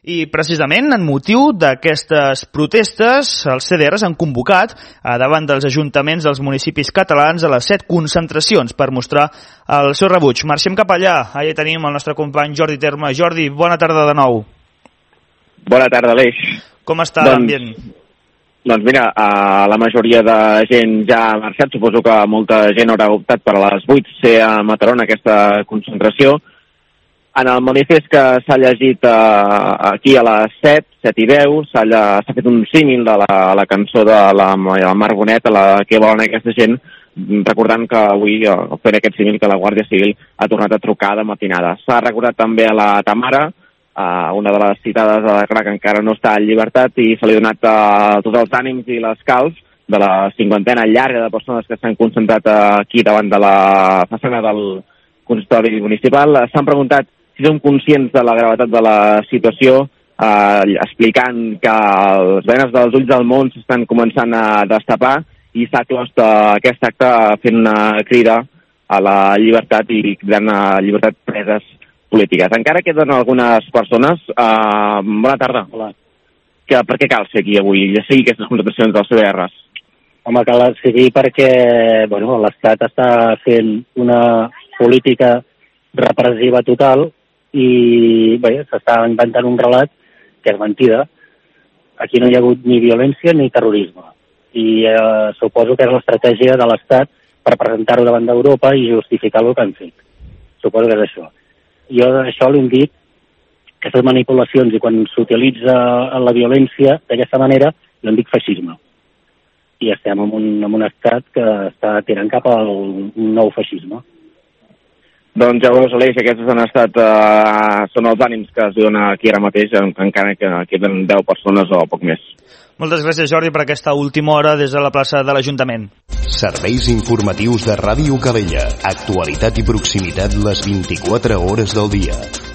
I precisament en motiu d'aquestes protestes, els CDRs han convocat davant dels ajuntaments dels municipis catalans a les 7 concentracions per mostrar el seu rebuig. Marxem cap allà, allà tenim el nostre company Jordi Terme. Jordi, bona tarda de nou. Bona tarda, Aleix. Com està l'ambient? Doncs mira, la majoria de gent ja ha marxat, suposo que molta gent haurà optat per a les 8 ser a Mataró en aquesta concentració. En el manifest que s'ha llegit aquí a les 7 i 10, s'ha fet un símil de la cançó de la Mar Bonet, a la que volen aquesta gent, recordant que avui, fent aquest símil, que la Guàrdia Civil ha tornat a trucar de matinada. S'ha recordat també a la Tamara, una de les citades a la CRA que encara no està en llibertat, i se li ha donat tots els ànims i les calç de la cinquantena llarga de persones que s'han concentrat aquí davant de la façana del consistori municipal. S'han preguntat si som conscients de la gravetat de la situació, explicant que les venes dels ulls del món s'estan començant a destapar, i s'ha clos aquest acte fent una crida a la llibertat i cridant a llibertat preses polítiques. Encara queden algunes persones. Bona tarda. Hola. Per què cal ser aquí avui i seguir aquestes concentracions dels CDRs? Home, cal seguir perquè l'Estat està fent una política repressiva total i s'està inventant un relat que és mentida. Aquí no hi ha hagut ni violència ni terrorisme. I suposo que és l'estratègia de l'Estat per presentar-ho davant d'Europa i justificar el que han fet. Suposo que és això. Jo això li hem dit, aquestes manipulacions, i quan s'utilitza la violència d'aquesta manera, jo en dic feixisme. I estem en un estat que està tirant cap al nou feixisme. Doncs ja veus, Aleix, aquests són els ànims que es donen aquí ara mateix, encara que queden 10 persones o poc més. Moltes gràcies, Jordi, per aquesta última hora des de la plaça de l'Ajuntament. Serveis informatius de Ràdio Calella. Actualitat i proximitat les 24 hores del dia.